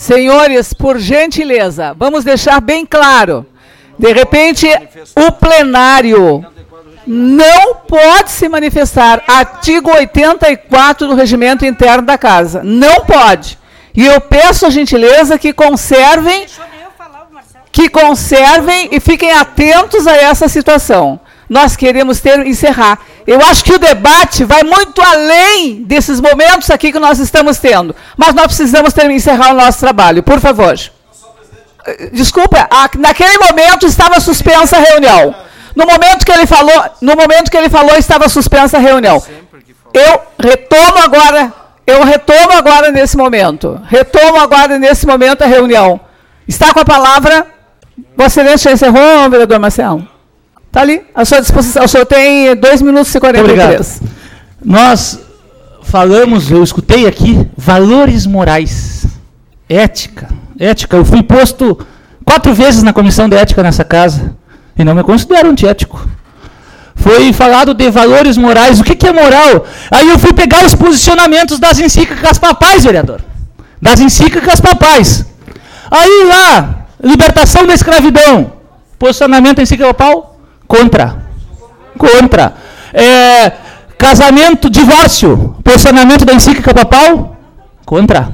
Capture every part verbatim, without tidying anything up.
Senhores, por gentileza, vamos deixar bem claro. De repente, o plenário não pode se manifestar. Artigo oitenta e quatro do regimento interno da Casa. Não pode. E eu peço a gentileza que conservem, que conservem e fiquem atentos a essa situação. Nós queremos ter, encerrar. Eu acho que o debate vai muito além desses momentos aqui que nós estamos tendo. Mas nós precisamos ter, encerrar o nosso trabalho. Por favor. Desculpa, a, naquele momento estava suspensa a reunião. No momento que ele falou, no momento que ele falou, estava suspensa a reunião. Eu retomo agora, eu retomo agora nesse momento. Retomo agora nesse momento a reunião. Está com a palavra. Vossa Excelência encerrou, vereador Marcelo? Está ali, à sua disposição. O senhor tem dois minutos e quarenta e três. Nós falamos, eu escutei aqui, valores morais, ética. Ética, eu fui posto quatro vezes na comissão de ética nessa casa e não me considero antiético. Foi falado de valores morais, o que, que é moral? Aí eu fui pegar os posicionamentos das encíclicas papais, vereador. Das encíclicas papais. Aí lá, libertação da escravidão, posicionamento da encíclica papal, contra. Contra. É, casamento, divórcio, posicionamento da encíclica papal, contra.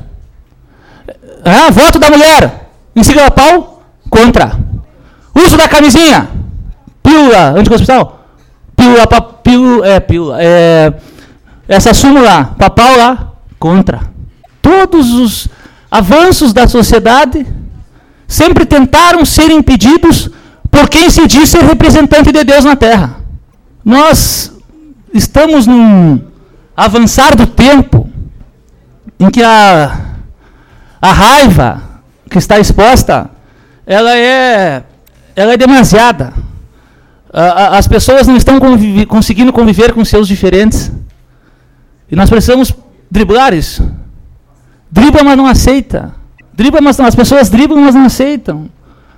Ah, voto da mulher, encíclica papal, contra. Uso da camisinha, pílula anticoncepcional, pílula, pílula, é, pílula, é, essa súmula papal lá, contra. Todos os avanços da sociedade sempre tentaram ser impedidos por quem se diz ser representante de Deus na Terra. Nós estamos num avançar do tempo em que a, a raiva que está exposta, ela é, ela é demasiada. A, a, as pessoas não estão convive, conseguindo conviver com seus diferentes. E nós precisamos driblar isso. Dribla, mas não aceita. Dribla, mas não, as pessoas driblam, mas não aceitam.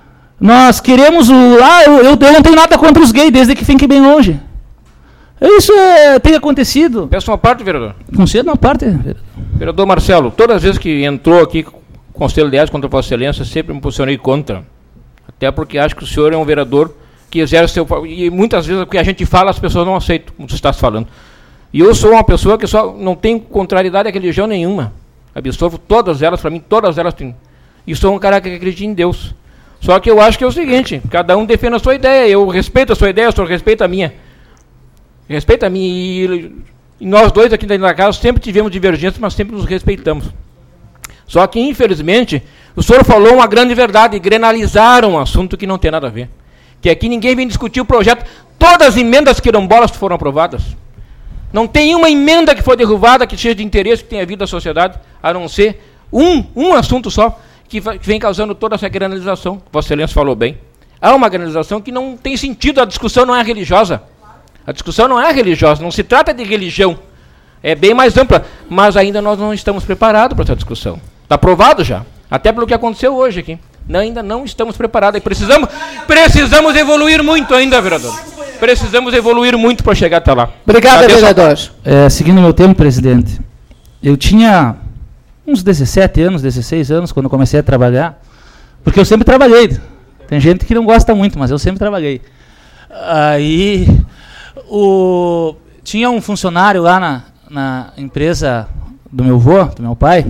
Nós queremos o... Ah, eu, eu, eu não tenho nada contra os gays, desde que fiquem bem longe. Isso é, tem acontecido. Peço uma parte, vereador. Concedo uma parte, vereador. Vereador Marcelo, todas as vezes que entrou aqui com o Conselho de Ética contra a Vossa Excelência, sempre me posicionei contra. Até porque acho que o senhor é um vereador que exerce seu... E muitas vezes o que a gente fala, as pessoas não aceitam, como você está falando. E eu sou uma pessoa que só não tenho contrariedade a religião nenhuma. Absolvo todas elas, para mim, todas elas têm. E sou um cara que acredita em Deus. Só que eu acho que é o seguinte, cada um defende a sua ideia, eu respeito a sua ideia, o senhor respeita a minha. Respeita a minha, e, e nós dois aqui dentro da casa sempre tivemos divergências, mas sempre nos respeitamos. Só que, infelizmente, o senhor falou uma grande verdade, grenalizaram um assunto que não tem nada a ver. Que aqui ninguém vem discutir o projeto, todas as emendas quilombolas foram aprovadas. Não tem uma emenda que foi derrubada, que seja de interesse, que tenha vindo à sociedade, a não ser um, um assunto só, que vem causando toda essa granalização. Vossa Excelência falou bem. Há uma granalização que não tem sentido, a discussão não é religiosa. A discussão não é religiosa, não se trata de religião. É bem mais ampla, mas ainda nós não estamos preparados para essa discussão. Está aprovado já, até pelo que aconteceu hoje aqui. Não, ainda não estamos preparados. E precisamos, precisamos evoluir muito ainda, vereador. Precisamos evoluir muito para chegar até lá. Obrigado, vereador. É, seguindo meu tempo, presidente, eu tinha uns dezessete anos, dezesseis anos, quando eu comecei a trabalhar, porque eu sempre trabalhei. Tem gente que não gosta muito, mas eu sempre trabalhei. Aí, o, tinha um funcionário lá na, na empresa do meu avô, do meu pai,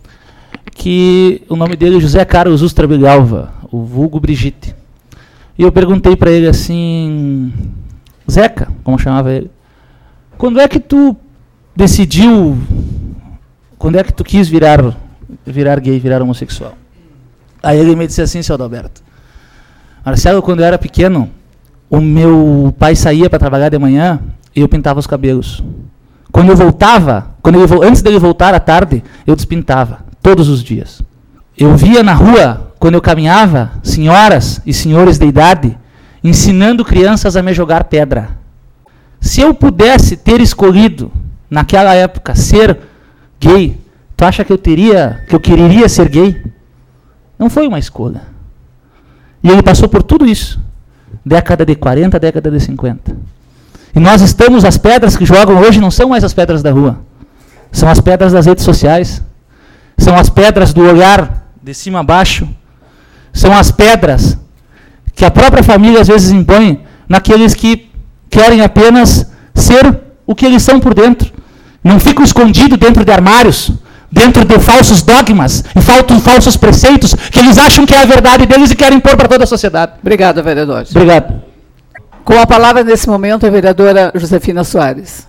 que o nome dele é José Carlos Ustra Bigalva, o vulgo Brigitte. E eu perguntei para ele assim, Zeca, como chamava ele, quando é que tu decidiu, quando é que tu quis virar, virar gay, virar homossexual? Aí ele me disse assim, seu Adalberto, Marcelo, quando eu era pequeno, o meu pai saía para trabalhar de manhã e eu pintava os cabelos. Quando eu voltava, quando ele, antes dele voltar à tarde, eu despintava, todos os dias. Eu via na rua, quando eu caminhava, senhoras e senhores de idade, ensinando crianças a me jogar pedra. Se eu pudesse ter escolhido, naquela época, ser gay, tu acha que eu teria, que eu quereria ser gay? Não foi uma escolha. E ele passou por tudo isso. Década de quarenta, década de cinquenta. E nós estamos, as pedras que jogam hoje não são mais as pedras da rua. São as pedras das redes sociais. São as pedras do olhar de cima a baixo, são as pedras que a própria família às vezes impõe naqueles que querem apenas ser o que eles são por dentro. Não ficam escondidos dentro de armários, dentro de falsos dogmas e falsos, falsos preceitos que eles acham que é a verdade deles e querem impor para toda a sociedade. Obrigado, vereadores. Obrigado. Com a palavra nesse momento a vereadora Josefina Soares.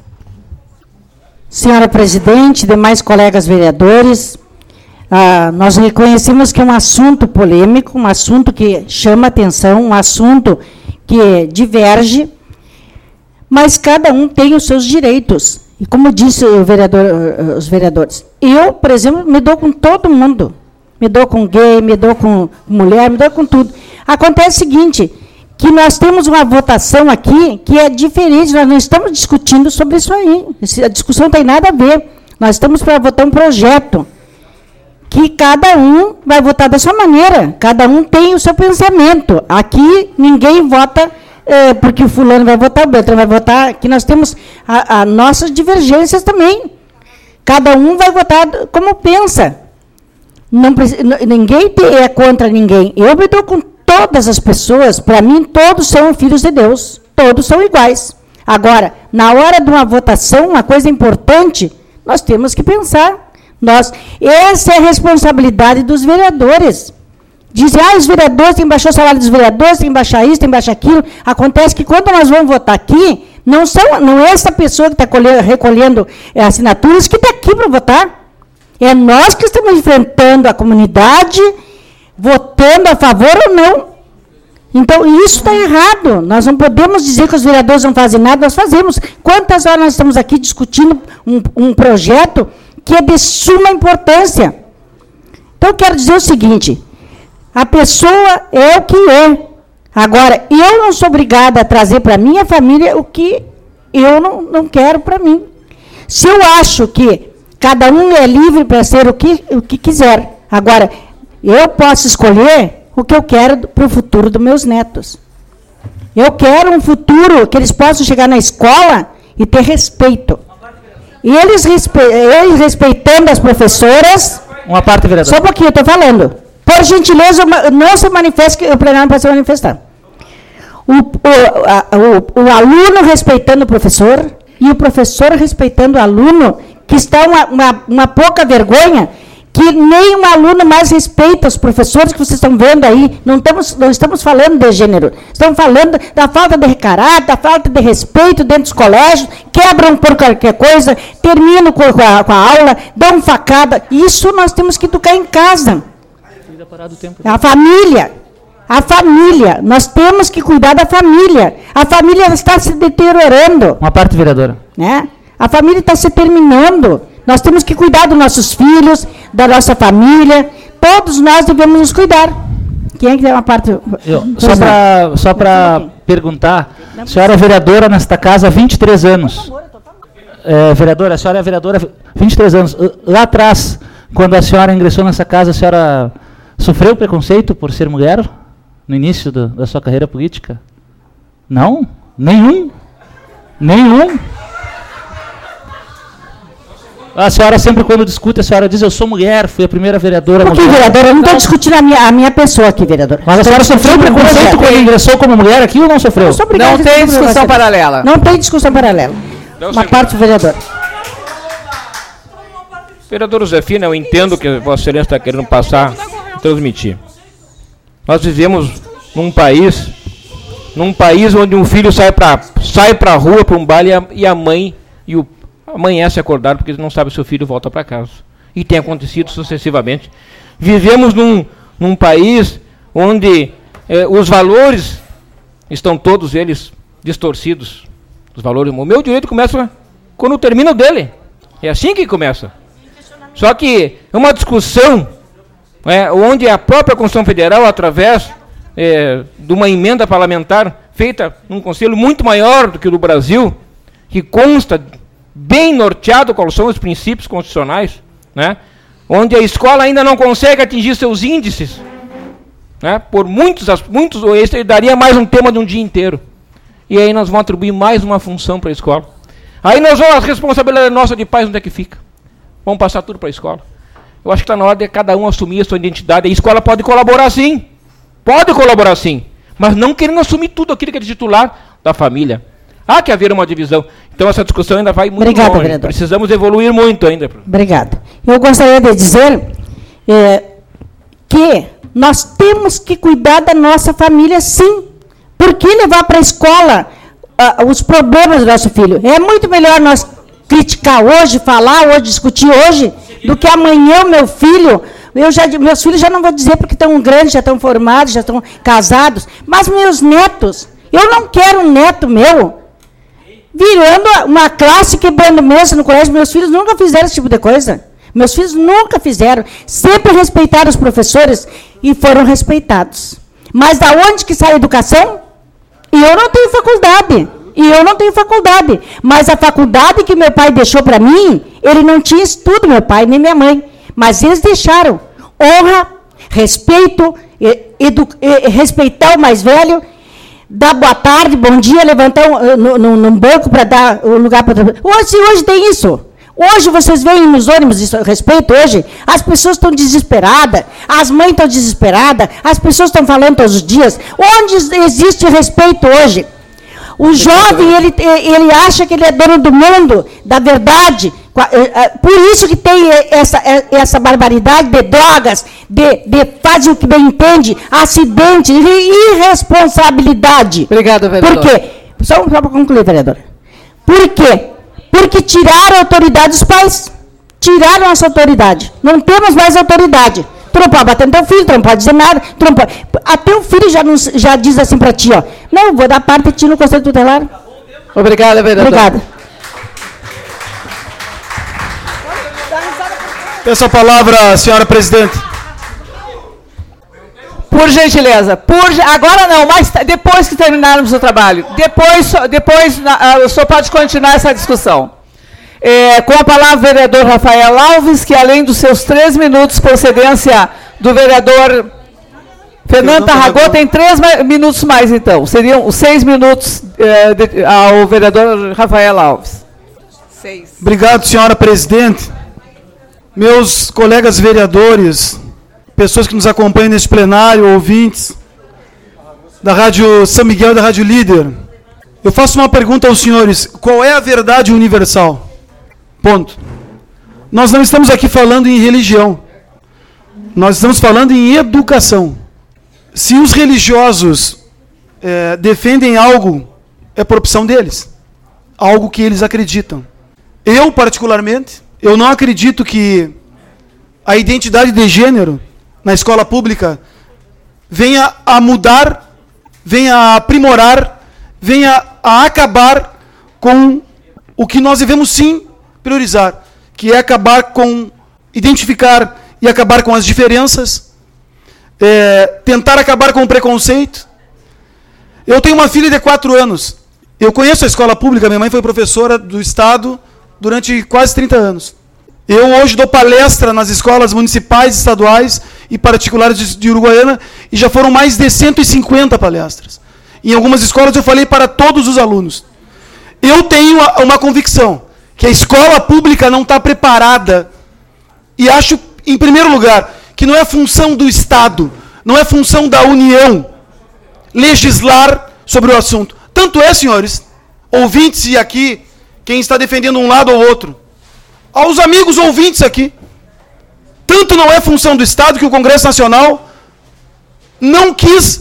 Senhora presidente, demais colegas vereadores, ah, nós reconhecemos que é um assunto polêmico, um assunto que chama atenção, um assunto que diverge, mas cada um tem os seus direitos. E como disse o vereador, os vereadores, eu, por exemplo, me dou com todo mundo. Me dou com gay, me dou com mulher, me dou com tudo. Acontece o seguinte, que nós temos uma votação aqui que é diferente, nós não estamos discutindo sobre isso aí. A discussão não tem nada a ver. Nós estamos para votar um projeto que cada um vai votar da sua maneira. Cada um tem o seu pensamento. Aqui ninguém vota é, porque o fulano vai votar, o Beltrano vai votar. Aqui nós temos as nossas divergências também. Cada um vai votar como pensa. Não, ninguém é contra ninguém. Eu me dou com todas as pessoas, para mim, todos são filhos de Deus. Todos são iguais. Agora, na hora de uma votação, uma coisa importante, nós temos que pensar. Nós, essa é a responsabilidade dos vereadores. Dizem, ah, os vereadores têm que baixar o salário dos vereadores, tem que baixar isso, tem que baixar aquilo. Acontece que quando nós vamos votar aqui, não, são, não é essa pessoa que está recolhendo é, assinaturas que está aqui para votar. É nós que estamos enfrentando a comunidade, votando a favor ou não. Então, isso está errado. Nós não podemos dizer que os vereadores não fazem nada, nós fazemos. Quantas horas nós estamos aqui discutindo um, um projeto que é de suma importância? Então, eu quero dizer o seguinte, a pessoa é o que é. Agora, eu não sou obrigada a trazer para a minha família o que eu não, não quero para mim. Se eu acho que cada um é livre para ser o que, o que quiser. Agora, eu posso escolher o que eu quero para o futuro dos meus netos. Eu quero um futuro que eles possam chegar na escola e ter respeito. E eles, respe eles respeitando as professoras... Uma parte, vereador. Só um pouquinho, eu estou falando. Por gentileza, não se manifeste, que o plenário não pode se manifestar. O, o, a, o, o aluno respeitando o professor e o professor respeitando o aluno, que está uma, uma, uma pouca vergonha, que nenhum aluno mais respeita os professores que vocês estão vendo aí. Não estamos, não estamos falando de gênero, estamos falando da falta de caráter, da falta de respeito dentro dos colégios, quebram por qualquer coisa, terminam com a, com a aula, dão facada. Isso nós temos que educar em casa. A família, a família, nós temos que cuidar da família. A família está se deteriorando. Uma parte, vereadora. Né? A família está se terminando. Nós temos que cuidar dos nossos filhos, da nossa família. Todos nós devemos nos cuidar. Quem é que tem uma parte? Eu, só para só para perguntar, a senhora é vereadora nesta casa há vinte e três anos. É, vereadora, a senhora é vereadora há vinte e três anos. Lá atrás, quando a senhora ingressou nessa casa, a senhora sofreu preconceito por ser mulher no início do, da sua carreira política? Não? Nenhum? Nenhum? A senhora sempre, quando discute, a senhora diz, eu sou mulher, fui a primeira vereadora mulher. Por que, vereadora? Eu não estou discutindo a minha, a minha pessoa aqui, vereadora. Mas a senhora sofreu preconceito quando ingressou como mulher aqui ou não sofreu? Não tem discussão paralela. Não tem discussão paralela. Uma parte do vereador. Vereador Josefina, eu entendo o que Vossa Excelência está querendo passar, transmitir. Nós vivemos num país, num país onde um filho sai para sai para a rua, para um baile, e a mãe e o amanhece acordado porque não sabe se o filho volta para casa. E tem acontecido sucessivamente. Vivemos num, num país onde eh, os valores estão todos eles distorcidos. Os valores. O meu direito começa quando termina o dele. É assim que começa. Só que é uma discussão é, onde a própria Constituição Federal, através é, de uma emenda parlamentar feita num conselho muito maior do que o do Brasil, que consta bem norteado quais são os princípios constitucionais, né, onde a escola ainda não consegue atingir seus índices, né, por muitos, muitos, esse daria mais um tema de um dia inteiro. E aí nós vamos atribuir mais uma função para a escola. Aí nós vamos, a responsabilidade nossa de pais, onde é que fica? Vamos passar tudo para a escola. Eu acho que está na hora de cada um assumir a sua identidade. A escola pode colaborar sim, pode colaborar sim, mas não querendo assumir tudo aquilo que é titular da família. Há que haver uma divisão. Então essa discussão ainda vai muito Obrigada, longe. Vereador. Precisamos evoluir muito ainda. Obrigada. Eu gostaria de dizer é, que nós temos que cuidar da nossa família, sim. Por que levar para a escola uh, os problemas do nosso filho? É muito melhor nós criticar hoje, falar hoje, discutir hoje, do que amanhã o meu filho... Eu já, meus filhos já não vou dizer porque estão grandes, já estão formados, já estão casados, mas meus netos, eu não quero um neto meu virando uma classe, quebrando mesa no colégio. Meus filhos nunca fizeram esse tipo de coisa. Meus filhos nunca fizeram. Sempre respeitaram os professores e foram respeitados. Mas da onde que sai a educação? E eu não tenho faculdade. E eu não tenho faculdade. Mas a faculdade que meu pai deixou para mim, ele não tinha estudo, meu pai, nem minha mãe. Mas eles deixaram. Honra, respeito, edu, respeitar o mais velho, dar boa tarde, bom dia, levantar um, no, no, num banco para dar o lugar para... Hoje, hoje tem isso. Hoje vocês veem nos ônibus isso, respeito hoje, as pessoas estão desesperadas, as mães estão desesperadas, as pessoas estão falando todos os dias. Onde existe respeito hoje? O jovem, ele, ele acha que ele é dono do mundo, da verdade. Por isso que tem essa, essa barbaridade de drogas, de, de faz o que bem entende, acidente, irresponsabilidade. Obrigada, vereador. Por quê? Só, só para concluir, vereadora. Por quê? Porque tiraram a autoridade dos pais. Tiraram essa autoridade. Não temos mais autoridade. Tu não pode bater no teu filho, tu não pode dizer nada. Tu não pode... Até o filho já, não, já diz assim para ti, ó. Não, vou dar parte de ti no Conselho Tutelar. Obrigada, vereador. Obrigada. Peço a palavra, senhora presidente. Por gentileza. Por, agora não, mas depois que terminarmos o trabalho. Depois, depois o senhor pode continuar essa discussão. É, com a palavra o vereador Rafael Alves, que além dos seus três minutos, procedência do vereador Fernando Tarragó, tem três minutos mais, então. Seriam os seis minutos é, de, ao vereador Rafael Alves. Seis. Obrigado, senhora presidente. Meus colegas vereadores, pessoas que nos acompanham neste plenário, ouvintes da Rádio São Miguel e da Rádio Líder, eu faço uma pergunta aos senhores: qual é a verdade universal? Ponto. Nós não estamos aqui falando em religião, nós estamos falando em educação. Se os religiosos é, defendem algo, é por opção deles, algo que eles acreditam. Eu, particularmente, eu não acredito que a identidade de gênero na escola pública venha a mudar, venha a aprimorar, venha a acabar com o que nós devemos sim priorizar, que é acabar com, identificar e acabar com as diferenças, é, tentar acabar com o preconceito. Eu tenho uma filha de quatro anos, eu conheço a escola pública, minha mãe foi professora do Estado durante quase trinta anos. Eu hoje dou palestra nas escolas municipais, estaduais e particulares de, de Uruguaiana, e já foram mais de cento e cinquenta palestras. Em algumas escolas eu falei para todos os alunos. Eu tenho uma, uma convicção, que a escola pública não está preparada, e acho, em primeiro lugar, que não é função do Estado, não é função da União legislar sobre o assunto. Tanto é, senhores, ouvintes e aqui, quem está defendendo um lado ou outro, aos amigos ouvintes aqui, tanto não é função do Estado que o Congresso Nacional não quis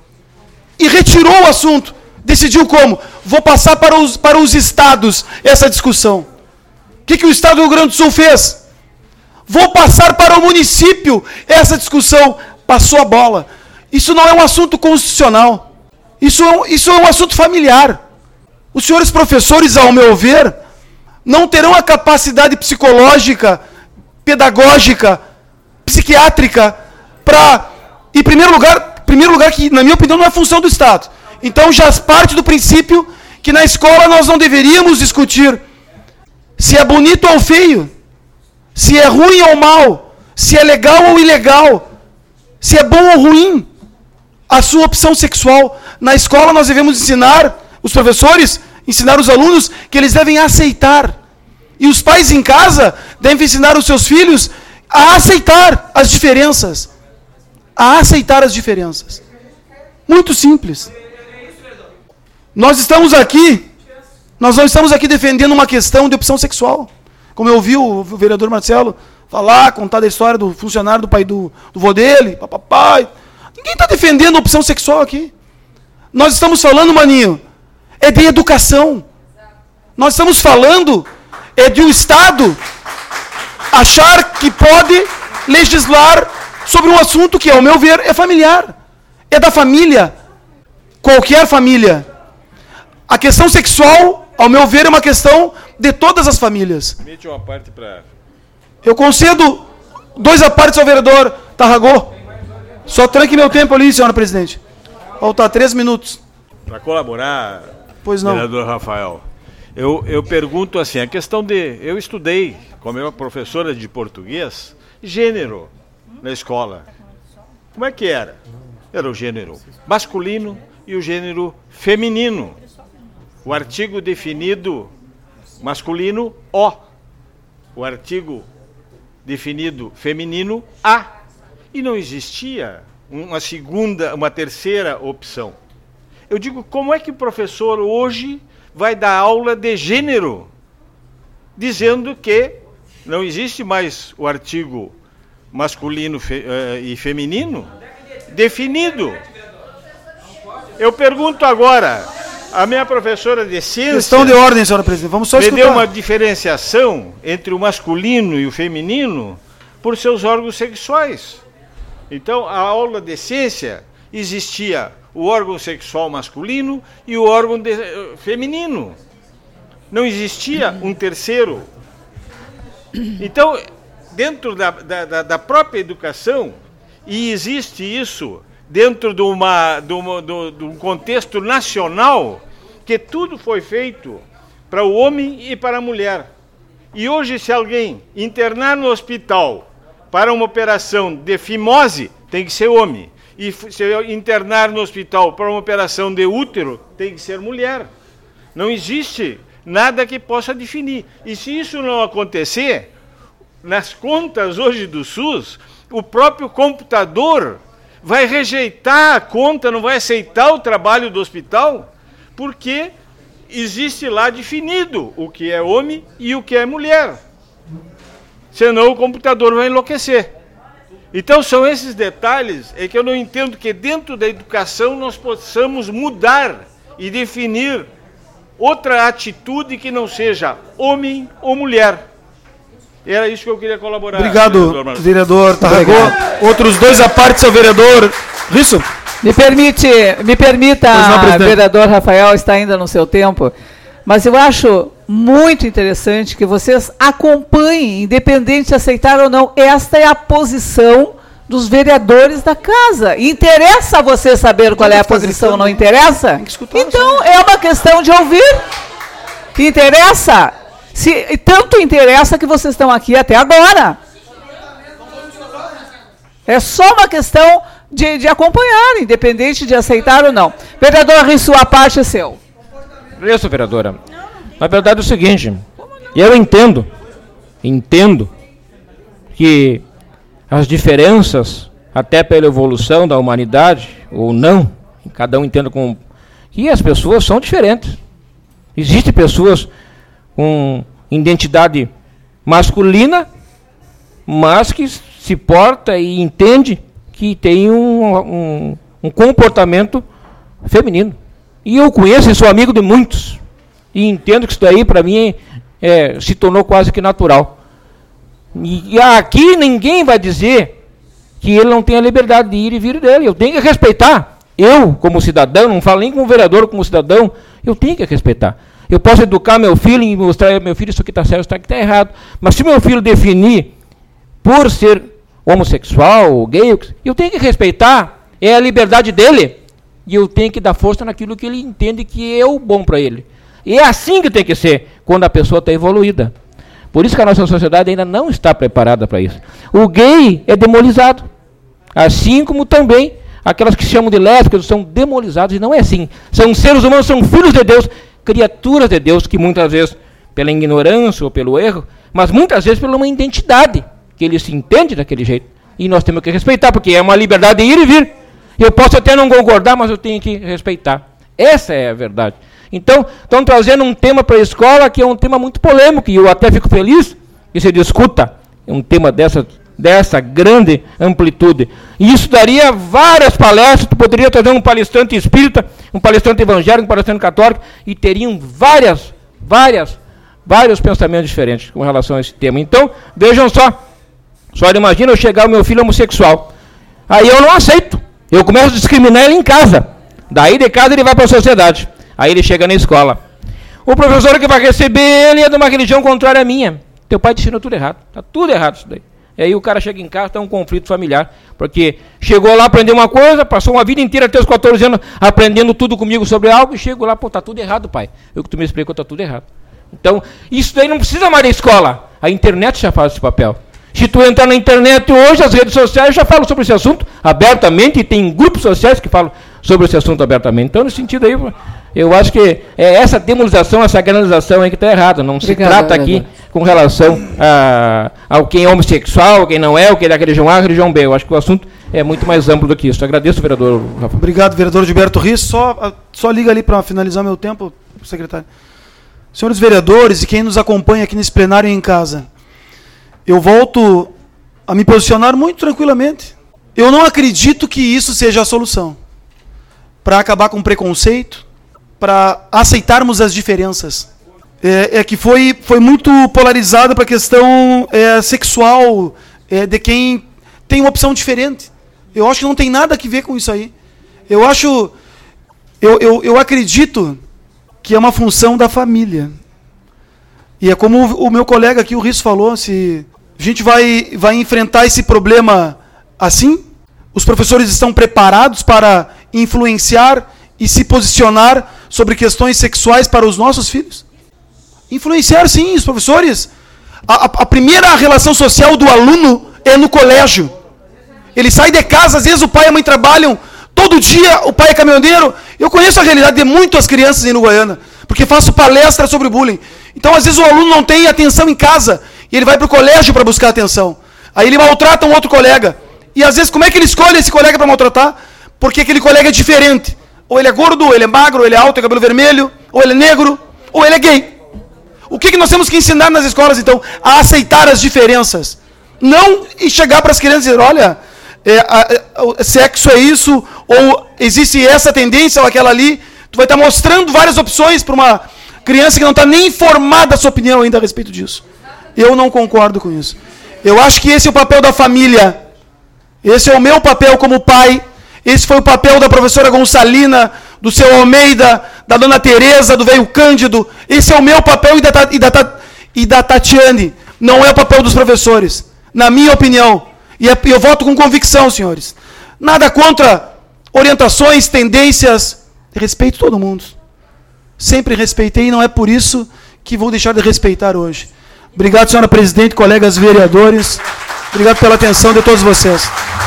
e retirou o assunto. Decidiu como? Vou passar para os, para os estados essa discussão. O que, que o Estado do Rio Grande do Sul fez? Vou passar para o município essa discussão. Passou a bola. Isso não é um assunto constitucional. Isso é um, isso é um assunto familiar. Os senhores professores, ao meu ver, não terão a capacidade psicológica, pedagógica, psiquiátrica, para, em primeiro lugar, primeiro lugar que, na minha opinião, não é função do Estado. Então, já parte do princípio que na escola nós não deveríamos discutir se é bonito ou feio, se é ruim ou mal, se é legal ou ilegal, se é bom ou ruim a sua opção sexual. Na escola nós devemos ensinar, os professores, ensinar os alunos que eles devem aceitar. E os pais em casa devem ensinar os seus filhos a aceitar as diferenças. A aceitar as diferenças. Muito simples. Nós estamos aqui, nós não estamos aqui defendendo uma questão de opção sexual. Como eu ouvi o vereador Marcelo falar, contar da história do funcionário do pai do, do vô dele, papai. Ninguém está defendendo a opção sexual aqui. Nós estamos falando, maninho, é de educação. Nós estamos falando é de um Estado achar que pode legislar sobre um assunto que, ao meu ver, é familiar. É da família. Qualquer família. A questão sexual, ao meu ver, é uma questão de todas as famílias. Permite uma parte para... Eu concedo dois apartes ao vereador Tarragó. Só tranque meu tempo ali, senhora presidente. Falta três minutos. Para colaborar, pois não. Vereador Rafael, eu, eu pergunto assim, a questão de... Eu estudei, como uma professora de português, gênero na escola. Como é que era? Era o gênero masculino e o gênero feminino. O artigo definido masculino, O. O artigo definido feminino, A. E não existia uma segunda, uma terceira opção. Eu digo, como é que o professor hoje vai dar aula de gênero, dizendo que não existe mais o artigo masculino fe, uh, e feminino definido? Eu pergunto agora, a minha professora de ciência... Questão de ordem, senhora presidente, vamos só me escutar. deu uma diferenciação entre o masculino e o feminino por seus órgãos sexuais. Então, a aula de ciência existia o órgão sexual masculino e o órgão de, uh, feminino. Não existia um terceiro. Então, dentro da, da, da própria educação, e existe isso dentro de, uma, de, uma, de, de um contexto nacional, que tudo foi feito para o homem e para a mulher. E hoje, se alguém internar no hospital para uma operação de fimose, tem que ser homem. E se internar no hospital para uma operação de útero, tem que ser mulher. Não existe nada que possa definir. E se isso não acontecer, nas contas hoje do SUS, o próprio computador vai rejeitar a conta, não vai aceitar o trabalho do hospital, porque existe lá definido o que é homem e o que é mulher. Senão o computador vai enlouquecer. Então são esses detalhes é que eu não entendo que dentro da educação nós possamos mudar e definir outra atitude que não seja homem ou mulher. Era isso que eu queria colaborar. Obrigado, vereador, vereador Tarragó. Outros dois apartes ao vereador Risso. Me permite, me permita, não, vereador Rafael, está ainda no seu tempo, mas eu acho muito interessante que vocês acompanhem, independente de aceitar ou não, esta é a posição dos vereadores da casa. Interessa a você saber qual é a posição, não interessa? Então, é uma questão de ouvir. Interessa? Se, tanto interessa que vocês estão aqui até agora. É só uma questão de, de acompanhar, independente de aceitar ou não. Vereador Risso, a parte é seu. Isso, vereadora. Na verdade é o seguinte, eu entendo, entendo que as diferenças, até pela evolução da humanidade, ou não, cada um entenda como... que as pessoas são diferentes. Existem pessoas com identidade masculina, mas que se porta e entende que tem um, um, um comportamento feminino. E eu conheço e sou amigo de muitos. E entendo que isso daí, para mim, é, se tornou quase que natural. E, e aqui ninguém vai dizer que ele não tem a liberdade de ir e vir dele. Eu tenho que respeitar. Eu, como cidadão, não falo nem como vereador, como cidadão, eu tenho que respeitar. Eu posso educar meu filho e mostrar ao meu filho isso aqui está certo, isso aqui está errado. Mas se meu filho definir por ser homossexual ou gay, eu tenho que respeitar. É a liberdade dele. E eu tenho que dar força naquilo que ele entende que é o bom para ele. E é assim que tem que ser, quando a pessoa está evoluída. Por isso que a nossa sociedade ainda não está preparada para isso. O gay é demonizado. Assim como também aquelas que se chamam de lésbicas são demonizadas. E não é assim. São seres humanos, são filhos de Deus, criaturas de Deus, que muitas vezes, pela ignorância ou pelo erro, mas muitas vezes pela uma identidade que ele se entende daquele jeito. E nós temos que respeitar, porque é uma liberdade de ir e vir. Eu posso até não concordar, mas eu tenho que respeitar. Essa é a verdade. Então, estão trazendo um tema para a escola que é um tema muito polêmico, e eu até fico feliz que se discuta um tema dessa, dessa grande amplitude. E isso daria várias palestras, tu poderia trazer um palestrante espírita, um palestrante evangélico, um palestrante católico, e teriam várias, várias, vários pensamentos diferentes com relação a esse tema. Então, vejam só, só imagina eu chegar ao meu filho homossexual. Aí eu não aceito. Eu começo a discriminar ele em casa. Daí de casa ele vai para a sociedade. Aí ele chega na escola. O professor que vai receber ele é de uma religião contrária à minha. Teu pai te ensinou tudo errado. Está tudo errado isso daí. E aí o cara chega em casa, está um conflito familiar. Porque chegou lá, aprendeu uma coisa, passou uma vida inteira até os quatorze anos aprendendo tudo comigo sobre algo, e chego lá, pô, está tudo errado, pai. Eu que tu me explicou, está tudo errado. Então, isso daí não precisa mais da escola. A internet já faz esse papel. Se tu entrar na internet hoje, as redes sociais já falam sobre esse assunto abertamente, e tem grupos sociais que falam sobre esse assunto abertamente. Então, nesse sentido aí, eu acho que é essa demonização, essa granização aí que está errada. Não se trata aqui com relação a, ao quem é homossexual, quem não é, o que é da religião A, religião B. Eu acho que o assunto é muito mais amplo do que isso. Agradeço, vereador Rafa. Obrigado, vereador Gilberto Rios. Só, só liga ali para finalizar meu tempo, secretário. Senhores vereadores e quem nos acompanha aqui nesse plenário e em casa, eu volto a me posicionar muito tranquilamente. Eu não acredito que isso seja a solução para acabar com o preconceito, para aceitarmos as diferenças. É, é que foi, foi muito polarizado para a questão é, sexual é, de quem tem uma opção diferente. Eu acho que não tem nada a ver com isso aí. Eu acho, eu, eu, eu acredito que é uma função da família. E é como o, o meu colega aqui, o Rios, falou, se a gente vai, vai enfrentar esse problema assim, os professores estão preparados para influenciar e se posicionar sobre questões sexuais para os nossos filhos? Influenciar, sim, os professores. A, a, a primeira relação social do aluno é no colégio. Ele sai de casa, às vezes o pai e a mãe trabalham, todo dia o pai é caminhoneiro. Eu conheço a realidade de muitas crianças em Uruguaiana, porque faço palestra sobre bullying. Então, às vezes o aluno não tem atenção em casa, e ele vai para o colégio para buscar atenção. Aí ele maltrata um outro colega. E às vezes, como é que ele escolhe esse colega para maltratar? Porque aquele colega é diferente. Ou ele é gordo, ou ele é magro, ou ele é alto, tem cabelo vermelho, ou ele é negro, ou ele é gay. O que, que nós temos que ensinar nas escolas, então? A aceitar as diferenças. Não e chegar para as crianças e dizer, olha, é, a, a, sexo é isso, ou existe essa tendência ou aquela ali. Tu vai estar mostrando várias opções para uma criança que não está nem informada a sua opinião ainda a respeito disso. Eu não concordo com isso. Eu acho que esse é o papel da família. Esse é o meu papel como pai. Esse foi o papel da professora Gonçalina, do seu Almeida, da dona Tereza, do velho Cândido. Esse é o meu papel e da, e, da, e da Tatiane. Não é o papel dos professores, na minha opinião. E eu voto com convicção, senhores. Nada contra orientações, tendências. Respeito todo mundo. Sempre respeitei e não é por isso que vou deixar de respeitar hoje. Obrigado, senhora presidente, colegas vereadores. Obrigado pela atenção de todos vocês.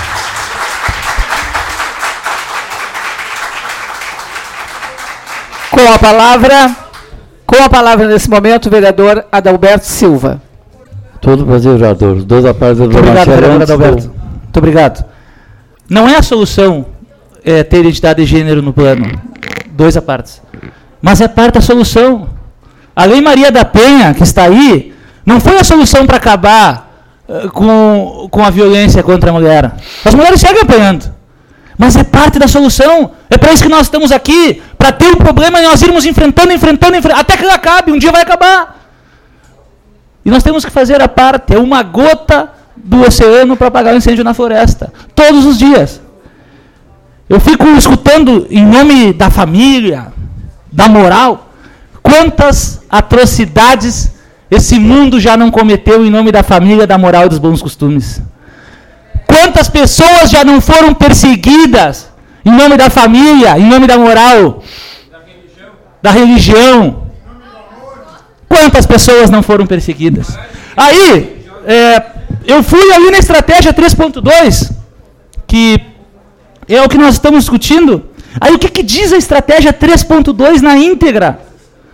Com a palavra, com a palavra nesse momento, o vereador Adalberto Silva. Todo prazer, vereador. Dois a parte do Muito obrigado, vereador Adalberto. Do... Muito obrigado. Não é a solução é, ter identidade de gênero no plano. Dois a partes. Mas é parte da solução. A Lei Maria da Penha, que está aí, não foi a solução para acabar uh, com, com a violência contra a mulher. As mulheres seguem apanhando. Mas é parte da solução. É para isso que nós estamos aqui, para ter um problema e nós irmos enfrentando, enfrentando, enfrentando, até que ele acabe. Um dia vai acabar. E nós temos que fazer a parte. É uma gota do oceano para apagar o incêndio na floresta. Todos os dias. Eu fico escutando, em nome da família, da moral, quantas atrocidades esse mundo já não cometeu em nome da família, da moral e dos bons costumes. Quantas pessoas já não foram perseguidas em nome da família, em nome da moral, da religião? Da religião. Quantas pessoas não foram perseguidas? Aí, é, eu fui ali na estratégia três ponto dois, que é o que nós estamos discutindo. Aí o que, que diz a estratégia três ponto dois na íntegra?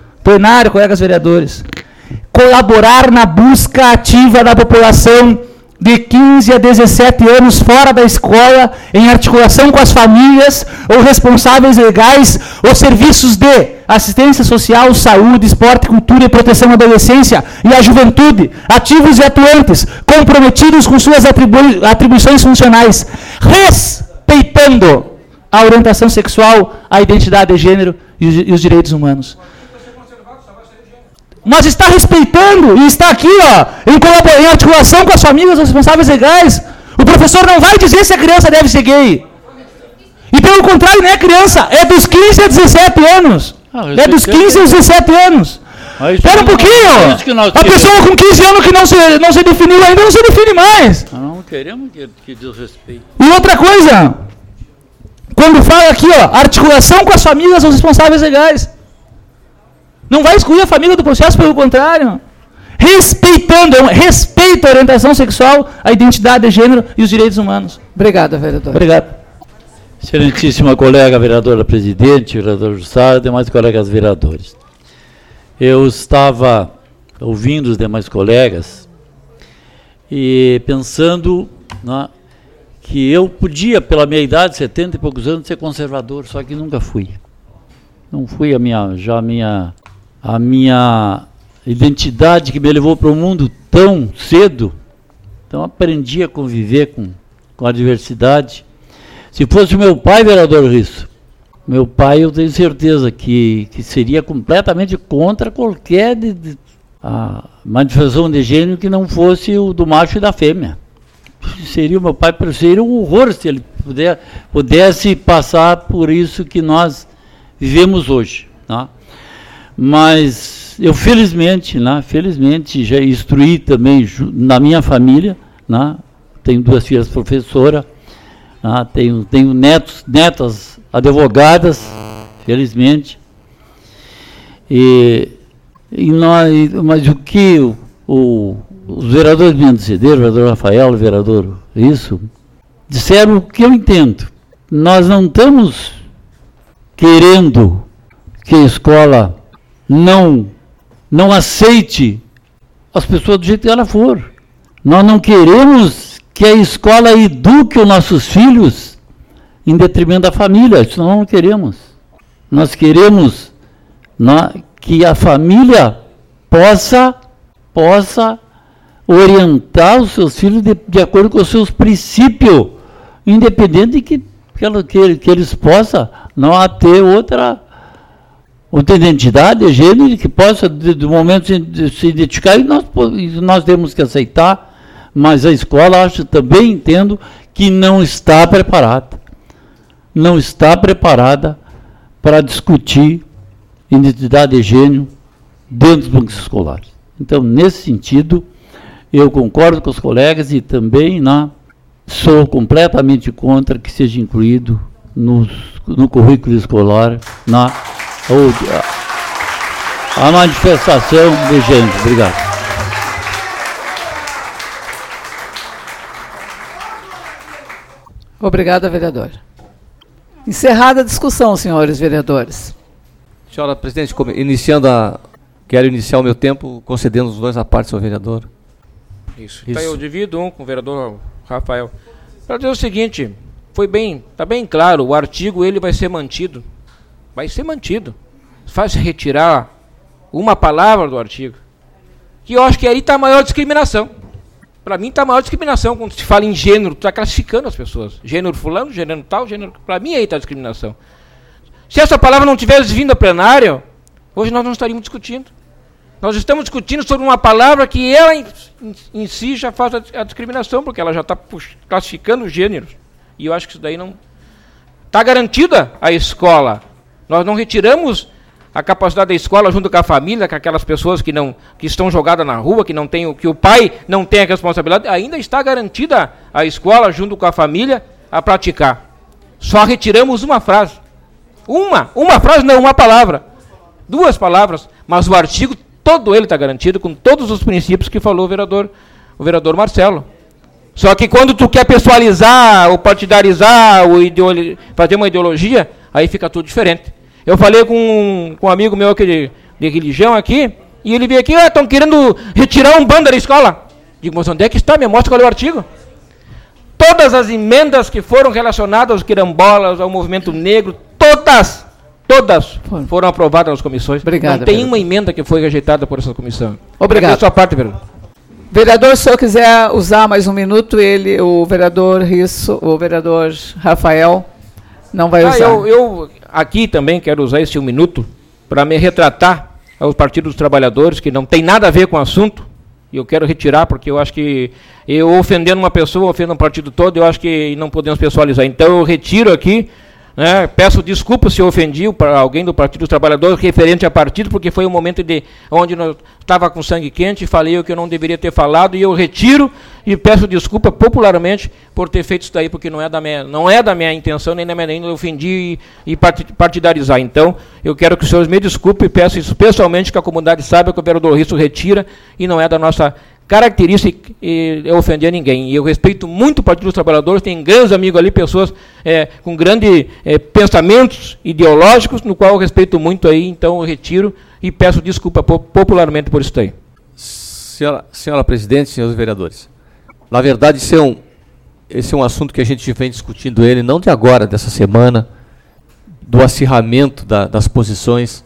Plenário, colegas vereadores. Colaborar na busca ativa da população de quinze a dezessete anos fora da escola, em articulação com as famílias ou responsáveis legais, os serviços de assistência social, saúde, esporte, cultura e proteção à adolescência e à juventude, ativos e atuantes, comprometidos com suas atribu- atribuições funcionais, respeitando a orientação sexual, a identidade de gênero e os, e os direitos humanos. Mas está respeitando e está aqui, ó, em, colabor- em articulação com as famílias responsáveis legais. O professor não vai dizer se a criança deve ser gay. E pelo contrário, não é criança, é dos quinze a dezessete anos. Ah, é dos quinze a dezessete anos. Espera um pouquinho. Nós, a pessoa com quinze anos que não se, não se definiu ainda, não se define mais. Não queremos que, que desrespeite. E outra coisa, quando fala aqui, ó, articulação com as famílias os responsáveis legais. Não vai excluir a família do processo, pelo contrário. Respeitando, respeita a orientação sexual, a identidade de gênero e os direitos humanos. Obrigado, vereador. Obrigado. Excelentíssima colega vereadora presidente, vereador Jussara e demais colegas vereadores. Eu estava ouvindo os demais colegas e pensando, né, que eu podia, pela minha idade, setenta e poucos anos, ser conservador, só que nunca fui. Não fui a minha, já a minha, a minha identidade que me levou para o mundo tão cedo. Então aprendi a conviver com, com a diversidade. Se fosse o meu pai, vereador Risso, meu pai, eu tenho certeza que, que seria completamente contra qualquer de, de, a manifestação de gênero que não fosse o do macho e da fêmea. Seria o meu pai, seria um horror se ele puder, pudesse passar por isso que nós vivemos hoje. Tá? Mas eu felizmente, né, felizmente já instruí também na minha família, né, tenho duas filhas professoras, né, tenho, tenho netos, netas advogadas, felizmente, e, e nós, mas o que o, o, os vereadores me antecederam, o vereador Rafael, o vereador isso, disseram o que eu entendo. Nós não estamos querendo que a escola não, não aceite as pessoas do jeito que ela for. Nós não queremos que a escola eduque os nossos filhos em detrimento da família. Isso nós não queremos. Nós queremos, né, que a família possa, possa orientar os seus filhos de, de acordo com os seus princípios, independente de que, que, ela, que, que eles possam não ter outra, outra identidade de gênero, que possa, de, de momento, se, se identificar, e nós, nós temos que aceitar, mas a escola, acho, também entendo que não está preparada. Não está preparada para discutir identidade de gênero dentro dos bancos escolares. Então, nesse sentido, eu concordo com os colegas e também, né, sou completamente contra que seja incluído no, no currículo escolar na, ou, a, a manifestação de gênero. Obrigado. Obrigada, vereador. Encerrada a discussão, senhores vereadores. Senhora presidente, iniciando a, quero iniciar o meu tempo concedendo os dois à parte, senhor vereador. Isso. Então eu divido um com o vereador Rafael. Para dizer o seguinte, foi bem, está bem claro, o artigo ele vai ser mantido. Vai ser mantido. Faz retirar uma palavra do artigo. Que eu acho que aí está a maior discriminação. Para mim está a maior discriminação quando se fala em gênero, tu está classificando as pessoas. Gênero fulano, gênero tal, gênero... Para mim aí está a discriminação. Se essa palavra não tivesse vindo a plenário, hoje nós não estaríamos discutindo. Nós estamos discutindo sobre uma palavra que ela em, em, em si já faz a, a discriminação, porque ela já está classificando os gêneros. E eu acho que isso daí não... Está garantida a escola. Nós não retiramos a capacidade da escola junto com a família, com aquelas pessoas que, não, que estão jogadas na rua, que, não tem, que o pai não tem a responsabilidade, ainda está garantida a escola junto com a família a praticar. Só retiramos uma frase. Uma, uma frase não, uma palavra. Duas palavras, mas o artigo todo ele está garantido com todos os princípios que falou o vereador, o vereador Marcelo. Só que quando tu quer pessoalizar, ou partidarizar, ou ideolo- fazer uma ideologia, aí fica tudo diferente. Eu falei com, com um amigo meu aqui de, de religião aqui, e ele veio aqui, estão ah, querendo retirar um banda da escola. Digo, mas onde é que está? Me mostra qual é o artigo. Todas as emendas que foram relacionadas aos quilombolas, ao movimento negro, todas, todas foram aprovadas nas comissões. Obrigado, não tem vereador. uma emenda que foi rejeitada por essa comissão. Obrigado. É a sua parte, vereador. Vereador, se eu quiser usar mais um minuto, ele, o vereador Risso, o vereador Rafael, não vai Ah, usar. eu, eu aqui também quero usar esse um minuto para me retratar aos partidos dos trabalhadores, que não tem nada a ver com o assunto, e eu quero retirar, porque eu acho que eu ofendendo uma pessoa, ofendendo um partido todo, eu acho que não podemos pessoalizar. Então eu retiro aqui, né, peço desculpas se eu ofendi para alguém do Partido dos Trabalhadores referente a partido, porque foi um momento de, onde eu estava com sangue quente e falei o que eu não deveria ter falado, e eu retiro e peço desculpa popularmente por ter feito isso daí, porque não é da minha, não é da minha intenção, nem da minha nem eu ofendi e, e partidarizar. Então, eu quero que os senhores me desculpem e peço isso pessoalmente, que a comunidade saiba que o vereador Risso retira e não é da nossa característica e eu ofender ninguém. E eu respeito muito o Partido dos Trabalhadores, tem grandes amigos ali, pessoas é, com grandes é, pensamentos ideológicos, no qual eu respeito muito aí, então eu retiro e peço desculpa popularmente por isso aí. Senhora, senhora presidente, senhores vereadores, na verdade esse é, um, esse é um assunto que a gente vem discutindo ele, não de agora, dessa semana, do acirramento da, das posições.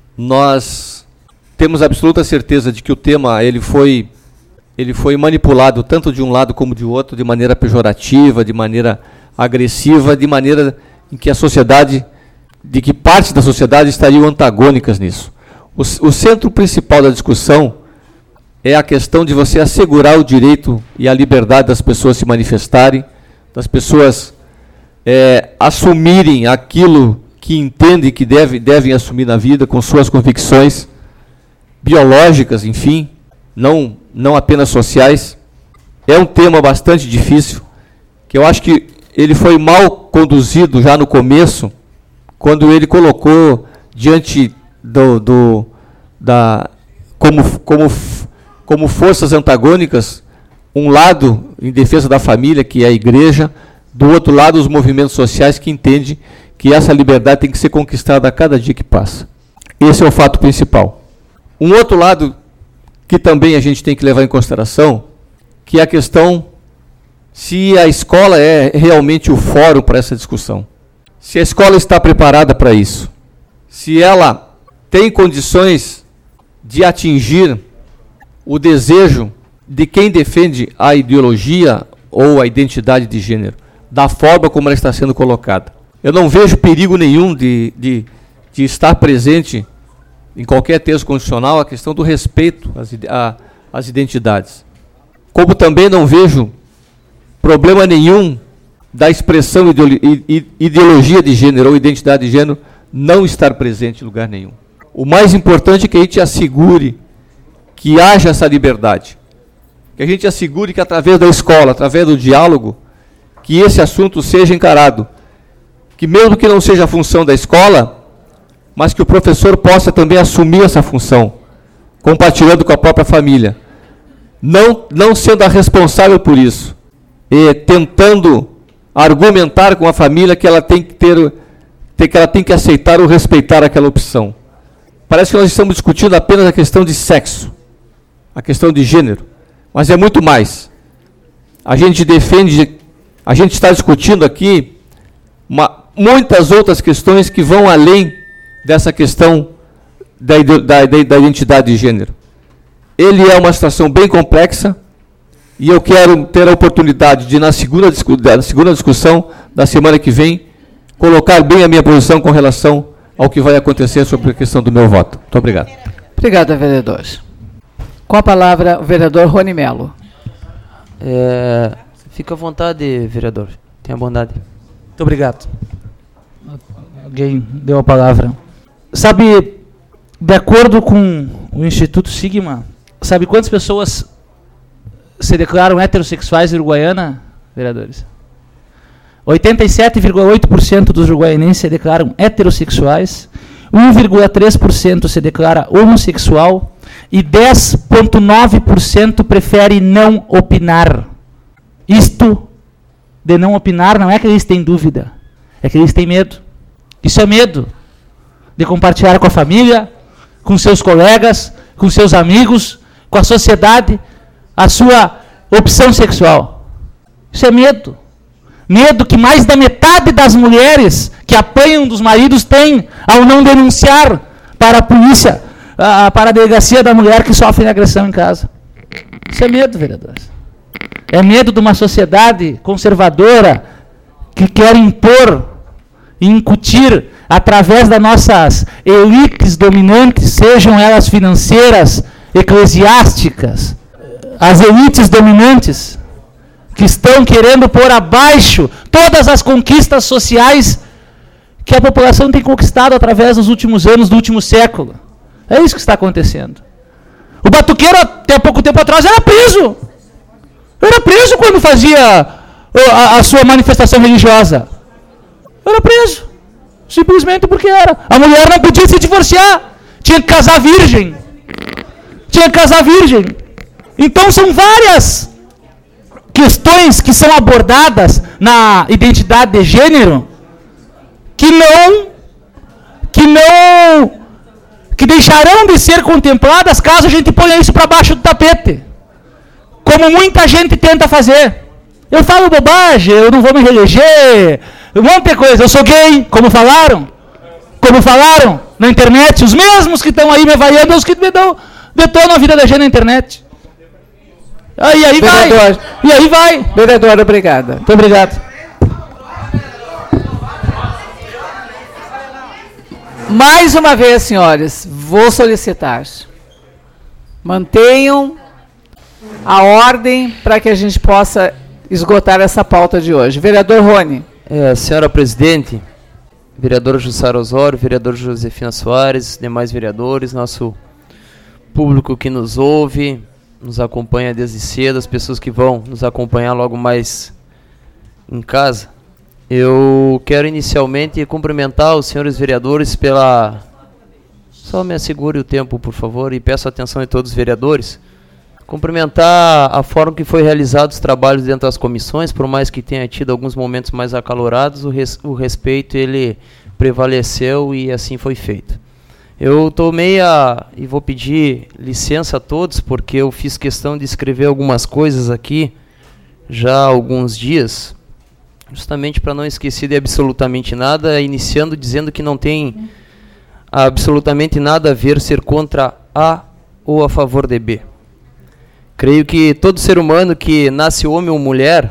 Nós temos absoluta certeza de que o tema ele foi ele foi manipulado tanto de um lado como de outro, de maneira pejorativa, de maneira agressiva, de maneira em que a sociedade, de que parte da sociedade estariam antagônicas nisso. O, o centro principal da discussão é a questão de você assegurar o direito e a liberdade das pessoas se manifestarem, das pessoas é, assumirem aquilo que entendem que deve, devem assumir na vida, com suas convicções biológicas, enfim, não, não apenas sociais. É um tema bastante difícil, que eu acho que ele foi mal conduzido já no começo, quando ele colocou diante do, do da como, como, como forças antagônicas, um lado em defesa da família, que é a igreja, do outro lado os movimentos sociais que entendem que essa liberdade tem que ser conquistada a cada dia que passa. Esse é o fato principal. Um outro lado que também a gente tem que levar em consideração, que é a questão se a escola é realmente o fórum para essa discussão. Se a escola está preparada para isso. Se ela tem condições de atingir o desejo de quem defende a ideologia ou a identidade de gênero, da forma como ela está sendo colocada. Eu não vejo perigo nenhum de, de, de estar presente em qualquer texto constitucional a questão do respeito às, a, às identidades. Como também não vejo problema nenhum da expressão ideologia de gênero ou identidade de gênero não estar presente em lugar nenhum. O mais importante é que a gente assegure que haja essa liberdade, que a gente assegure que através da escola, através do diálogo, que esse assunto seja encarado, que mesmo que não seja a função da escola, mas que o professor possa também assumir essa função, compartilhando com a própria família, não, não sendo a responsável por isso, e tentando argumentar com a família que ela tem que ter, que ela tem que aceitar ou respeitar aquela opção. Parece que nós estamos discutindo apenas a questão de sexo, a questão de gênero, mas é muito mais. A gente defende, a gente está discutindo aqui uma, muitas outras questões que vão além dessa questão da, da, da identidade de gênero. Ele é uma situação bem complexa e eu quero ter a oportunidade de, na segunda, na segunda discussão da semana que vem, colocar bem a minha posição com relação ao que vai acontecer sobre a questão do meu voto. Muito obrigado. Obrigado, vereador. Com a palavra, o vereador Rony Melo. É, fica à vontade, vereador. Tenha bondade. Muito obrigado. Alguém deu a palavra. Sabe, de acordo com o Instituto Sigma, sabe quantas pessoas se declaram heterossexuais em Uruguaiana, vereadores? oitenta e sete vírgula oito por cento dos uruguaianenses se declaram heterossexuais, um vírgula três por cento se declara homossexual e dez vírgula nove por cento prefere não opinar. Isto de não opinar não é que eles têm dúvida, é que eles têm medo. Isso é medo de compartilhar com a família, com seus colegas, com seus amigos, com a sociedade, a sua opção sexual. Isso é medo. Medo que mais da metade das mulheres que apanham dos maridos têm ao não denunciar para a polícia, a, para a delegacia da mulher que sofre agressão em casa. Isso é medo, vereadores. É medo de uma sociedade conservadora que quer impor e incutir através das nossas elites dominantes, sejam elas financeiras, eclesiásticas, as elites dominantes que estão querendo pôr abaixo todas as conquistas sociais que a população tem conquistado através dos últimos anos, do último século. É isso que está acontecendo. O batuqueiro, até pouco tempo atrás, era preso. Era preso quando fazia a, a sua manifestação religiosa. Era preso. Simplesmente porque era. A mulher não podia se divorciar. Tinha que casar virgem. Tinha que casar virgem. Então são várias questões que são abordadas na identidade de gênero que não que não que deixarão de ser contempladas caso a gente ponha isso para baixo do tapete, como muita gente tenta fazer. Eu falo bobagem, eu não vou me reeleger, um monte de coisa, eu sou gay, como falaram como falaram na internet, os mesmos que estão aí me avaliando, os que me dão, detonam a vida da gente na internet. Aí, aí vai. E aí vai. Vereador, obrigada. Muito obrigado. Mais uma vez, senhores, vou solicitar. Mantenham a ordem para que a gente possa esgotar essa pauta de hoje. Vereador Rony. É, senhora presidente, vereador Jussara Osório, vereador Josefina Soares, demais vereadores, nosso público que nos ouve, nos acompanha desde cedo, as pessoas que vão nos acompanhar logo mais em casa. Eu quero inicialmente cumprimentar os senhores vereadores pela... Só me assegure o tempo, por favor, e peço a atenção de todos os vereadores. Cumprimentar a forma que foi realizados os trabalhos dentro das comissões, por mais que tenha tido alguns momentos mais acalorados, o, res, o respeito ele prevaleceu e assim foi feito. Eu tomei a, e vou pedir licença a todos, porque eu fiz questão de escrever algumas coisas aqui já há alguns dias, justamente para não esquecer de absolutamente nada, iniciando dizendo que não tem absolutamente nada a ver ser contra A ou a favor de B. Creio que todo ser humano que nasce homem ou mulher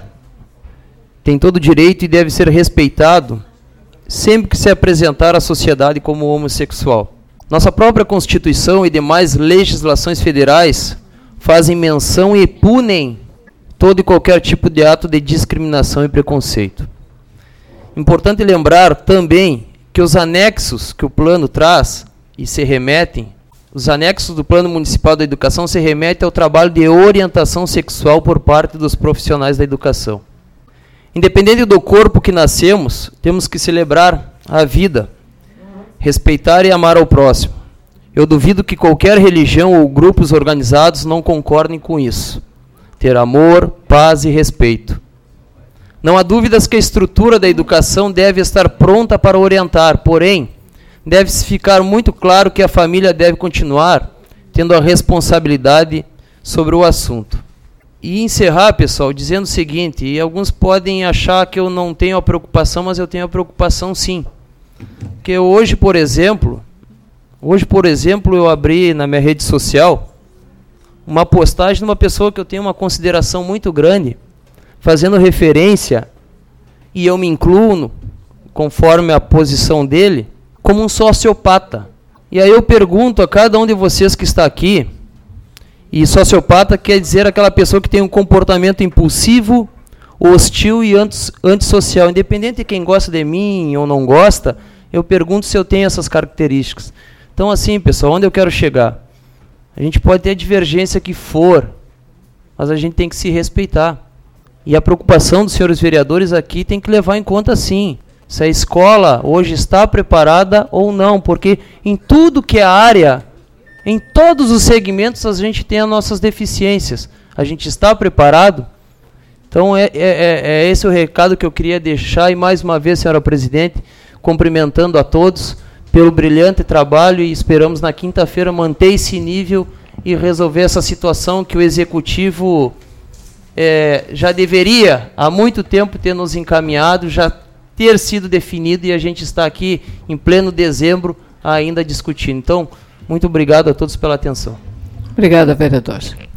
tem todo o direito e deve ser respeitado sempre que se apresentar à sociedade como homossexual. Nossa própria Constituição e demais legislações federais fazem menção e punem todo e qualquer tipo de ato de discriminação e preconceito. Importante lembrar também que os anexos que o plano traz e se remetem, os anexos do Plano Municipal da Educação se remetem ao trabalho de orientação sexual por parte dos profissionais da educação. Independente do corpo que nascemos, temos que celebrar a vida, respeitar e amar ao próximo. Eu duvido que qualquer religião ou grupos organizados não concordem com isso. Ter amor, paz e respeito. Não há dúvidas que a estrutura da educação deve estar pronta para orientar, porém, deve-se ficar muito claro que a família deve continuar tendo a responsabilidade sobre o assunto. E encerrar, pessoal, dizendo o seguinte, e alguns podem achar que eu não tenho a preocupação, mas eu tenho a preocupação sim. Porque hoje, por exemplo, hoje, por exemplo, eu abri na minha rede social uma postagem de uma pessoa que eu tenho uma consideração muito grande, fazendo referência, e eu me incluo, conforme a posição dele, como um sociopata. E aí eu pergunto a cada um de vocês que está aqui, e sociopata quer dizer aquela pessoa que tem um comportamento impulsivo, hostil e antissocial. Independente de quem gosta de mim ou não gosta, eu pergunto se eu tenho essas características. Então assim, pessoal, onde eu quero chegar? A gente pode ter a divergência que for, mas a gente tem que se respeitar. E a preocupação dos senhores vereadores aqui tem que levar em conta sim, se a escola hoje está preparada ou não, porque em tudo que é área, em todos os segmentos a gente tem as nossas deficiências. A gente está preparado? Então é, é, é esse o recado que eu queria deixar, e mais uma vez, senhora presidente, cumprimentando a todos pelo brilhante trabalho, e esperamos na quinta-feira manter esse nível e resolver essa situação que o executivo é, já deveria, há muito tempo, ter nos encaminhado, já ter sido definido, e a gente está aqui em pleno dezembro ainda discutindo. Então, muito obrigado a todos pela atenção. Obrigada, vereador.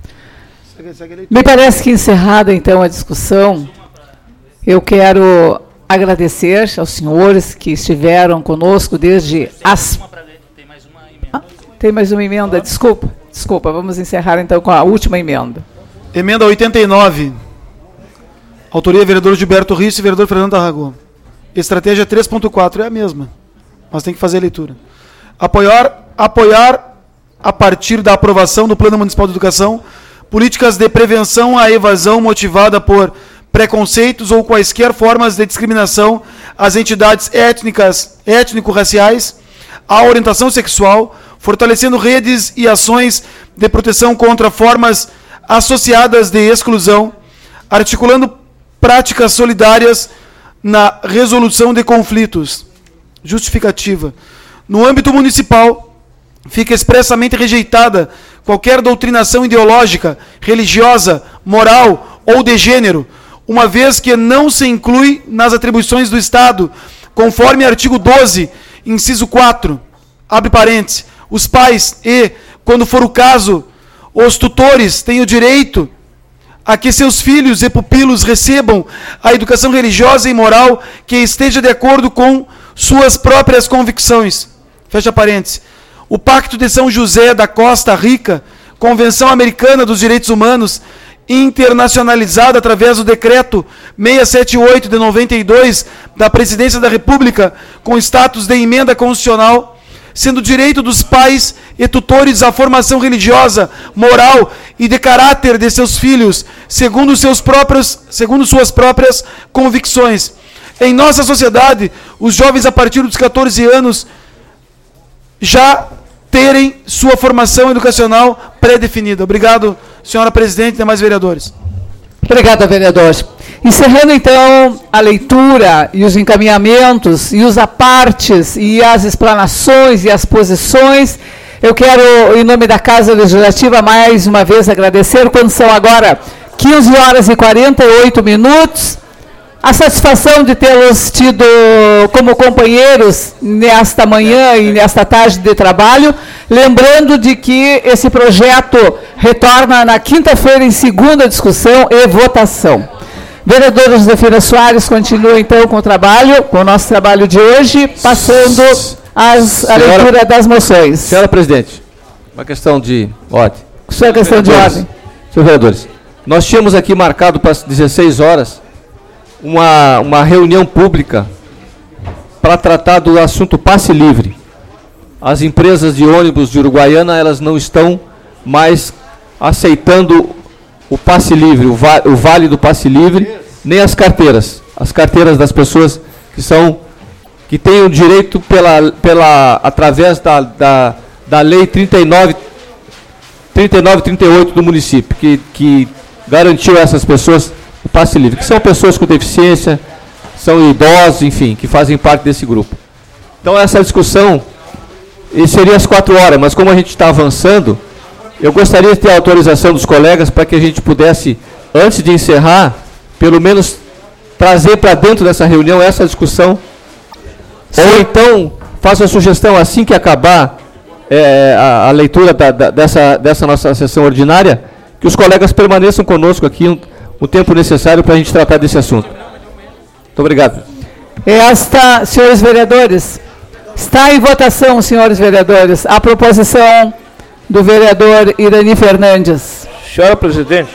Me parece que, encerrada, então, a discussão, eu quero agradecer aos senhores que estiveram conosco desde as... Ah, tem mais uma emenda, desculpa, desculpa, vamos encerrar então com a última emenda. Emenda oitenta e nove, autoria vereador Gilberto Risso e vereador Fernando Tarragó. Estratégia três ponto quatro é a mesma, mas tem que fazer a leitura. Apoiar, apoiar a partir da aprovação do Plano Municipal de Educação, políticas de prevenção à evasão motivada por preconceitos ou quaisquer formas de discriminação às entidades étnicas, étnico-raciais, à orientação sexual, fortalecendo redes e ações de proteção contra formas associadas de exclusão, articulando práticas solidárias na resolução de conflitos. Justificativa. No âmbito municipal, fica expressamente rejeitada qualquer doutrinação ideológica, religiosa, moral ou de gênero, uma vez que não se inclui nas atribuições do Estado, conforme artigo doze, inciso quatro, abre parênteses, os pais e, quando for o caso, os tutores têm o direito a que seus filhos e pupilos recebam a educação religiosa e moral que esteja de acordo com suas próprias convicções. Fecha parênteses. O Pacto de São José da Costa Rica, Convenção Americana dos Direitos Humanos, internacionalizada através do decreto seiscentos e setenta e oito de noventa e dois da Presidência da República, com status de emenda constitucional, sendo direito dos pais e tutores a formação religiosa, moral e de caráter de seus filhos, segundo, seus próprios, segundo suas próprias convicções. Em nossa sociedade, os jovens a partir dos catorze anos já terem sua formação educacional pré-definida. Obrigado, senhora presidente e demais vereadores. Obrigada, vereador. Encerrando, então, a leitura e os encaminhamentos e os apartes e as explanações e as posições, eu quero, em nome da Casa Legislativa, mais uma vez agradecer, quando são agora quinze horas e quarenta e oito minutos, a satisfação de tê-los tido como companheiros nesta manhã e nesta tarde de trabalho, lembrando de que esse projeto retorna na quinta-feira em segunda discussão e votação. Vereador Josefina Soares continua então com o trabalho, com o nosso trabalho de hoje, passando as, a senhora, leitura das moções. Senhora presidente, uma questão de ordem. Sua questão de ordem. Senhores vereadores, nós tínhamos aqui marcado para as dezesseis horas uma, uma reunião pública para tratar do assunto passe livre. As empresas de ônibus de Uruguaiana, elas não estão mais aceitando o passe livre, o, va o vale do passe livre, nem as carteiras. As carteiras das pessoas que são, que têm o direito pela, pela, através da, da, da lei trinta e nove, trinta e nove, trinta e oito do município, que, que garantiu a essas pessoas o passe livre, que são pessoas com deficiência, são idosos, enfim, que fazem parte desse grupo. Então essa discussão, e seria às quatro horas, mas como a gente está avançando, eu gostaria de ter a autorização dos colegas para que a gente pudesse, antes de encerrar, pelo menos trazer para dentro dessa reunião essa discussão. Sim. Ou então, faço a sugestão, assim que acabar é, a, a leitura da, da, dessa, dessa nossa sessão ordinária, que os colegas permaneçam conosco aqui um, o tempo necessário para a gente tratar desse assunto. Muito obrigado. Esta, senhores vereadores, está em votação, senhores vereadores, a proposição do vereador Irani Fernandes. Senhora presidente.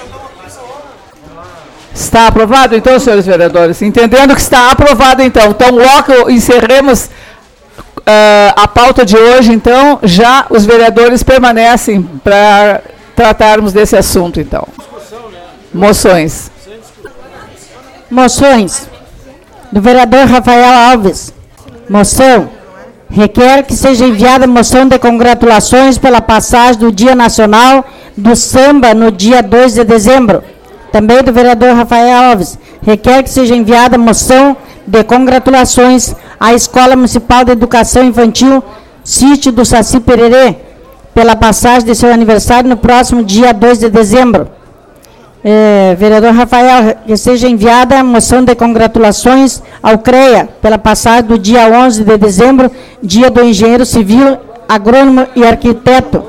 Está aprovado, então, senhores vereadores? Entendendo que está aprovado, então. Então, logo encerremos uh, a pauta de hoje, então, já os vereadores permanecem para tratarmos desse assunto, então. Moções. Moções. Do vereador Rafael Alves. Moção. Requer que seja enviada moção de congratulações pela passagem do Dia Nacional do Samba no dia dois de dezembro. Também do vereador Rafael Alves. Requer que seja enviada moção de congratulações à Escola Municipal de Educação Infantil Sítio do Saci Pererê pela passagem de seu aniversário no próximo dia dois de dezembro. É, vereador Rafael, que seja enviada a moção de congratulações ao CREA pela passagem do dia onze de dezembro, dia do engenheiro civil, agrônomo e arquiteto.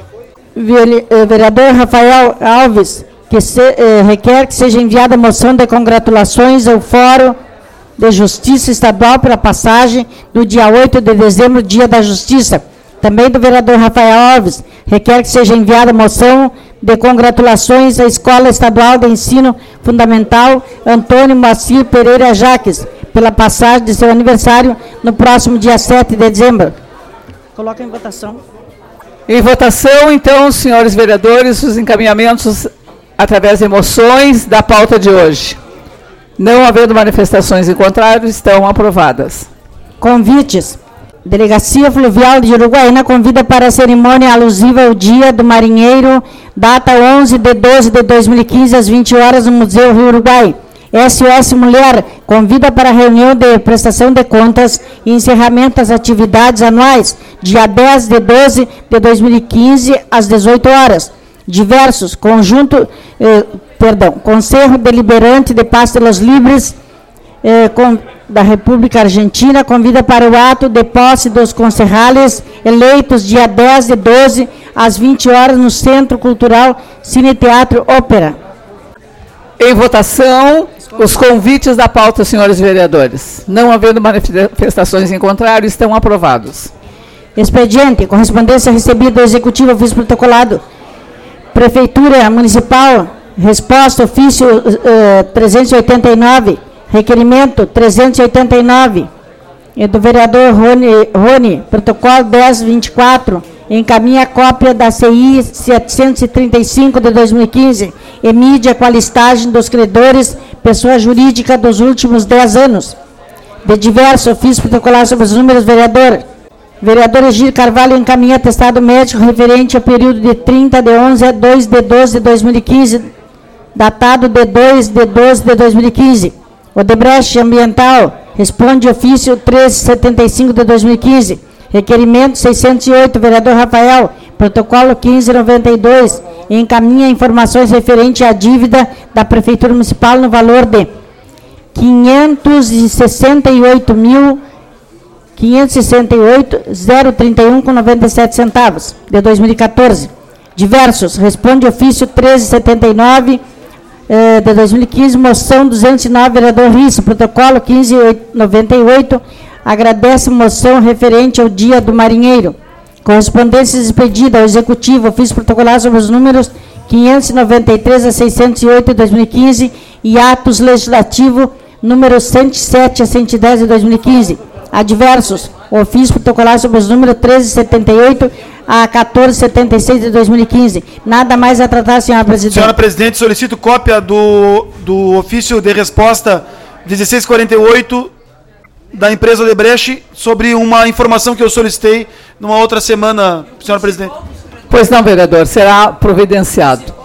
Vereador Rafael Alves, que se, eh, requer que seja enviada a moção de congratulações ao Fórum de Justiça Estadual pela passagem do dia oito de dezembro, dia da Justiça. Também do vereador Rafael Alves, requer que seja enviada a moção de congratulações à Escola Estadual de Ensino Fundamental Antônio Moacir Pereira Jaques, pela passagem de seu aniversário no próximo dia sete de dezembro. Coloca em votação. Em votação, então, senhores vereadores, os encaminhamentos através de moções da pauta de hoje. Não havendo manifestações em contrário, estão aprovadas. Convites. Delegacia Fluvial de Uruguaiana convida para a cerimônia alusiva ao Dia do Marinheiro, data onze de doze de dois mil e quinze, às vinte horas, no Museu Rio Uruguai. S O S Mulher convida para a reunião de prestação de contas e encerramento das atividades anuais, dia dez de doze de dois mil e quinze, às dezoito horas. Diversos, conjunto, eh, perdão, Conselho Deliberante de Paz de los Libres, eh, com, da República Argentina, convida para o ato de posse dos concejales eleitos dia dez de doze, às vinte horas, no Centro Cultural Cine Teatro Ópera. Em votação, os convites da pauta, senhores vereadores. Não havendo manifestações em contrário, estão aprovados. Expediente, correspondência recebida do Executivo, ofício protocolado. Prefeitura Municipal, resposta, ofício uh, trezentos e oitenta e nove, requerimento trezentos e oitenta e nove, é do vereador Rony, Rony, protocolo dez vinte e quatro, encaminha cópia da C I setecentos e trinta e cinco de dois mil e quinze, emite a qualistagem dos credores, pessoa jurídica dos últimos dez anos. De diverso, ofício protocolar sobre os números, vereador. Vereador Egir Carvalho encaminha atestado médico referente ao período de trinta de onze a dois de doze de dois mil e quinze, datado de dois de doze de dois mil e quinze. Odebrecht Ambiental responde ofício trezentos e setenta e cinco de dois mil e quinze. Requerimento seiscentos e oito, vereador Rafael, protocolo quinze noventa e dois, encaminha informações referentes à dívida da Prefeitura Municipal no valor de quinhentos e sessenta e oito mil, quinhentos e sessenta e oito mil, zero trinta e um com noventa e sete centavos, de dois mil e quatorze. Diversos, responde ofício trezentos e setenta e nove, eh, de dois mil e quinze, moção duzentos e nove, vereador Risso, protocolo quinze noventa e oito, agradece moção referente ao Dia do Marinheiro. Correspondências expedidas ao Executivo, ofício protocolar sobre os números quinhentos e noventa e três a seiscentos e oito de dois mil e quinze e atos legislativo número cento e sete a cento e dez de dois mil e quinze. Adversos, ofício protocolar sobre os números treze setenta e oito a quatorze setenta e seis de dois mil e quinze. Nada mais a tratar, senhora presidente. Senhora presidente, solicito cópia do, do ofício de resposta dezesseis quarenta e oito da empresa Odebrecht sobre uma informação que eu solicitei numa outra semana, senhora presidente. Pois não, vereador, será providenciado.